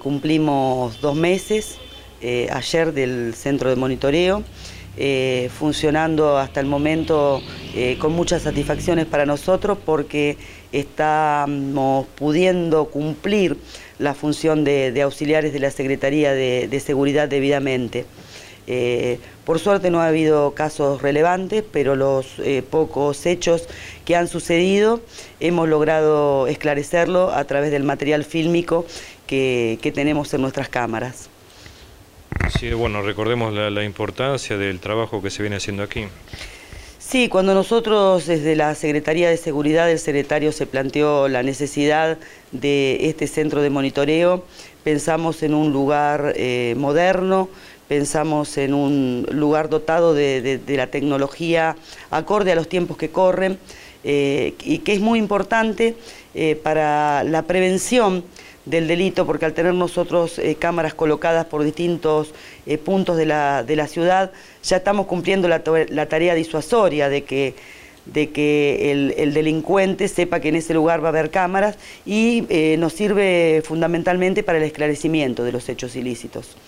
cumplimos 2 meses ayer del centro de monitoreo, funcionando hasta el momento con muchas satisfacciones para nosotros porque estamos pudiendo cumplir la función de auxiliares de la Secretaría de Seguridad debidamente. Por suerte no ha habido casos relevantes, pero los pocos hechos que han sucedido hemos logrado esclarecerlo a través del material fílmico que tenemos en nuestras cámaras. Sí, bueno, recordemos la importancia del trabajo que se viene haciendo aquí. Sí, cuando nosotros desde la Secretaría de Seguridad, el secretario se planteó la necesidad de este centro de monitoreo, pensamos en un lugar moderno, pensamos en un lugar dotado de la tecnología acorde a los tiempos que corren y que es muy importante para la prevención del delito, porque al tener nosotros cámaras colocadas por distintos puntos de la ciudad, ya estamos cumpliendo la tarea disuasoria de que el delincuente sepa que en ese lugar va a haber cámaras y nos sirve fundamentalmente para el esclarecimiento de los hechos ilícitos.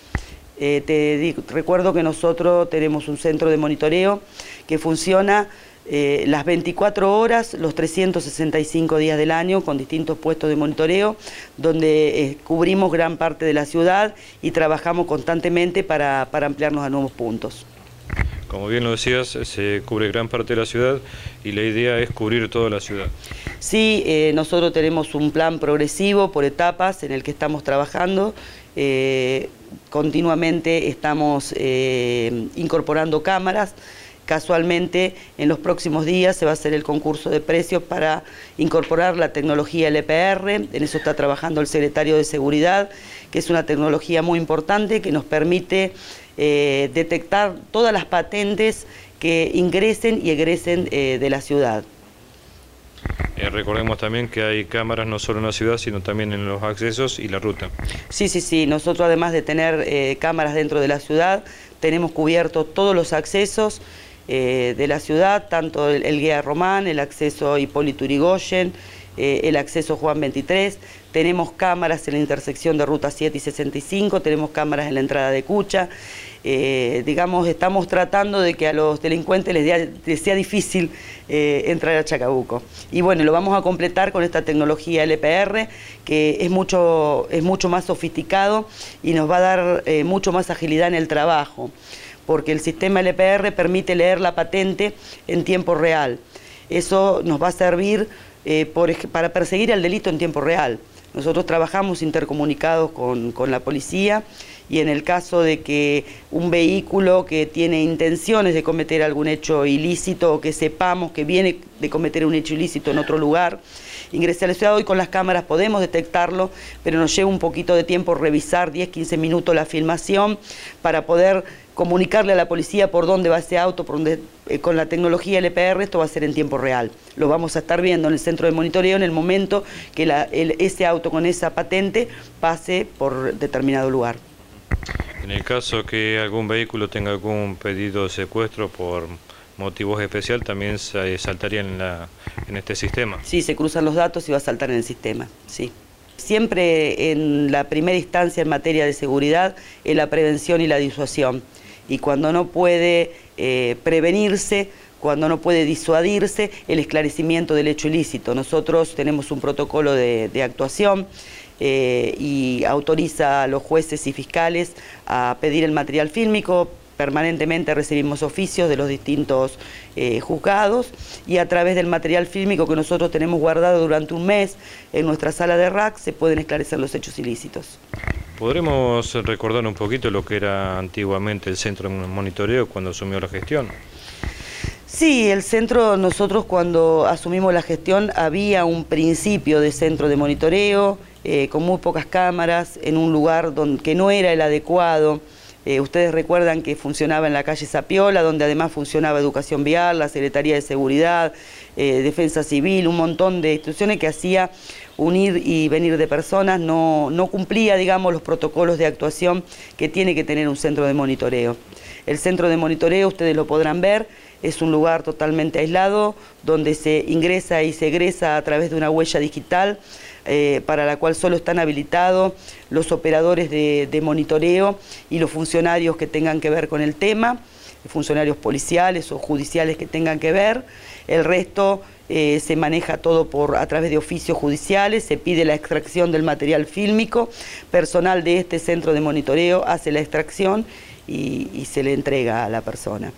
Recuerdo que nosotros tenemos un centro de monitoreo que funciona las 24 horas, los 365 días del año, con distintos puestos de monitoreo, donde cubrimos gran parte de la ciudad y trabajamos constantemente para ampliarnos a nuevos puntos. Como bien lo decías, se cubre gran parte de la ciudad y la idea es cubrir toda la ciudad. Sí, nosotros tenemos un plan progresivo por etapas en el que estamos trabajando. Continuamente estamos incorporando cámaras. Casualmente, en los próximos días se va a hacer el concurso de precios para incorporar la tecnología LPR, en eso está trabajando el secretario de Seguridad, que es una tecnología muy importante que nos permite detectar todas las patentes que ingresen y egresen de la ciudad. Recordemos también que hay cámaras no solo en la ciudad, sino también en los accesos y la ruta. Sí, nosotros además de tener cámaras dentro de la ciudad, tenemos cubiertos todos los accesos de la ciudad, tanto el Guía Román, el acceso Hipólito Yrigoyen, el acceso Juan 23, tenemos cámaras en la intersección de Ruta 7 y 65, tenemos cámaras en la entrada de Cucha. Digamos, estamos tratando de que a los delincuentes les sea difícil entrar a Chacabuco. Y bueno, lo vamos a completar con esta tecnología LPR, que es mucho más sofisticado y nos va a dar mucho más agilidad en el trabajo, porque el sistema LPR permite leer la patente en tiempo real. Eso nos va a servir para perseguir al delito en tiempo real. Nosotros trabajamos intercomunicados con la policía y en el caso de que un vehículo que tiene intenciones de cometer algún hecho ilícito o que sepamos que viene de cometer un hecho ilícito en otro lugar, ingrese a la ciudad. Hoy con las cámaras podemos detectarlo, pero nos lleva un poquito de tiempo revisar 10-15 minutos la filmación para poder comunicarle a la policía por dónde va ese auto, con la tecnología LPR esto va a ser en tiempo real. Lo vamos a estar viendo en el centro de monitoreo en el momento que ese auto con esa patente pase por determinado lugar. En el caso que algún vehículo tenga algún pedido de secuestro por motivos especiales, también saltaría en este sistema. Sí, se cruzan los datos y va a saltar en el sistema, sí. Siempre en la primera instancia en materia de seguridad es la prevención y la disuasión. Y cuando no puede prevenirse, cuando no puede disuadirse, el esclarecimiento del hecho ilícito. Nosotros tenemos un protocolo de actuación y autoriza a los jueces y fiscales a pedir el material fílmico. Permanentemente recibimos oficios de los distintos juzgados y a través del material fílmico que nosotros tenemos guardado durante un mes en nuestra sala de RAC se pueden esclarecer los hechos ilícitos. ¿Podremos recordar un poquito lo que era antiguamente el centro de monitoreo cuando asumió la gestión? Sí, el centro, nosotros cuando asumimos la gestión había un principio de centro de monitoreo con muy pocas cámaras en un lugar que no era el adecuado. Ustedes recuerdan que funcionaba en la calle Zapiola, donde además funcionaba Educación Vial, la Secretaría de Seguridad, Defensa Civil, un montón de instituciones que hacía un ir y venir de personas, no cumplía, digamos, los protocolos de actuación que tiene que tener un centro de monitoreo. El centro de monitoreo, ustedes lo podrán ver, es un lugar totalmente aislado, donde se ingresa y se egresa a través de una huella digital. para la cual solo están habilitados los operadores de monitoreo y los funcionarios que tengan que ver con el tema, funcionarios policiales o judiciales que tengan que ver. El resto se maneja todo a través de oficios judiciales, se pide la extracción del material fílmico, personal de este centro de monitoreo hace la extracción y se le entrega a la persona.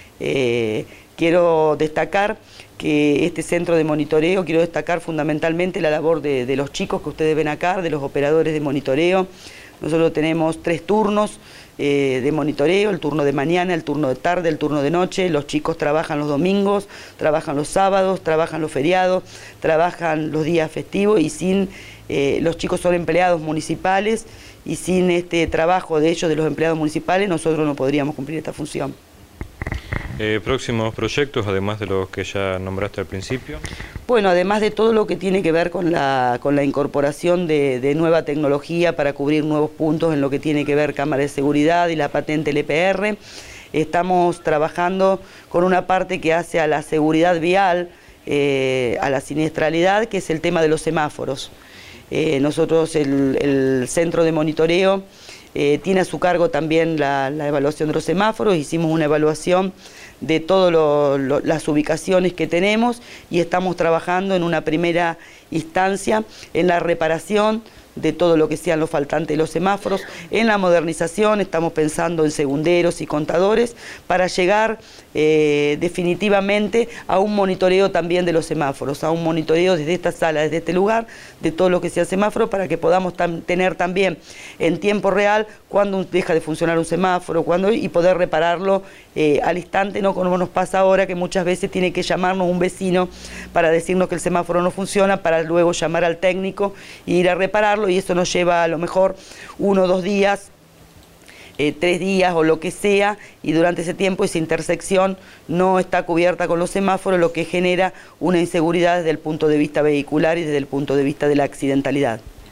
Quiero destacar que este centro de monitoreo, quiero destacar fundamentalmente la labor de los chicos que ustedes ven acá, de los operadores de monitoreo. Nosotros tenemos 3 turnos de monitoreo, el turno de mañana, el turno de tarde, el turno de noche. Los chicos trabajan los domingos, trabajan los sábados, trabajan los feriados, trabajan los días festivos y los chicos son empleados municipales y sin este trabajo de ellos, de los empleados municipales, nosotros no podríamos cumplir esta función. ¿Próximos proyectos, además de los que ya nombraste al principio? Bueno, además de todo lo que tiene que ver con la incorporación de nueva tecnología para cubrir nuevos puntos en lo que tiene que ver cámara de seguridad y la patente LPR, estamos trabajando con una parte que hace a la seguridad vial, a la siniestralidad, que es el tema de los semáforos. Nosotros, el centro de monitoreo, tiene a su cargo también la evaluación de los semáforos. Hicimos una evaluación de todas las ubicaciones que tenemos y estamos trabajando en una primera instancia en la reparación de todo lo que sean los faltantes de los semáforos. En la modernización estamos pensando en segunderos y contadores para llegar definitivamente a un monitoreo también de los semáforos, a un monitoreo desde esta sala, desde este lugar, de todo lo que sea semáforo, para que podamos tener también en tiempo real cuando deja de funcionar un semáforo, y poder repararlo al instante, no como nos pasa ahora, que muchas veces tiene que llamarnos un vecino para decirnos que el semáforo no funciona, para luego llamar al técnico e ir a repararlo, y eso nos lleva a lo mejor 1 o 2 días, 3 días o lo que sea, y durante ese tiempo esa intersección no está cubierta con los semáforos, lo que genera una inseguridad desde el punto de vista vehicular y desde el punto de vista de la accidentalidad.